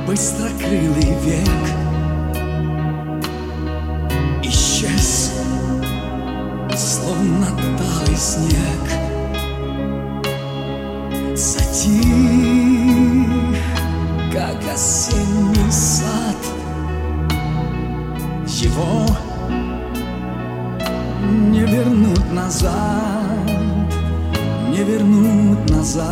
Быстрокрылый век исчез, словно талый снег. Затих, как осенний сад. Его не вернуть назад, не вернуть назад.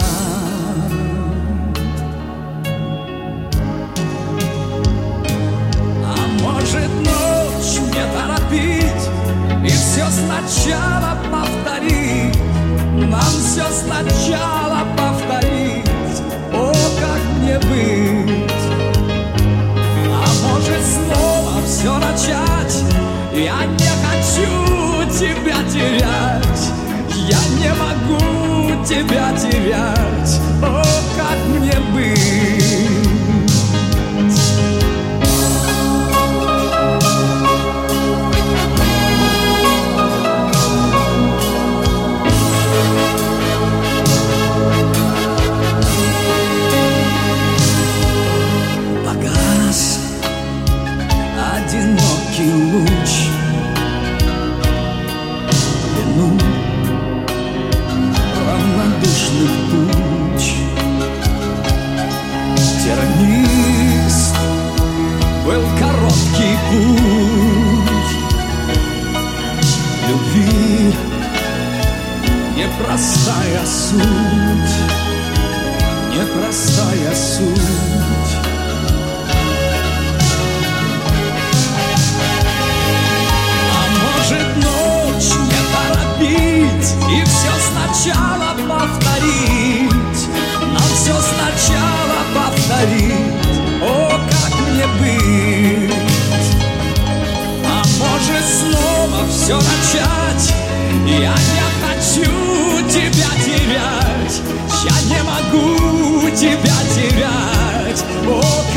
И все сначала повторить, нам все сначала повторить. О, как мне быть? А может снова все начать? Я не хочу тебя терять, я не могу тебя терять. О, как мне быть? Одинокий луч вину равнодушных туч. Тернист был короткий путь любви, непростая суть, непростая суть. И все сначала повторить, нам все сначала повторить. О, как мне быть? А может снова все начать? Я не хочу тебя терять, я не могу тебя терять. О,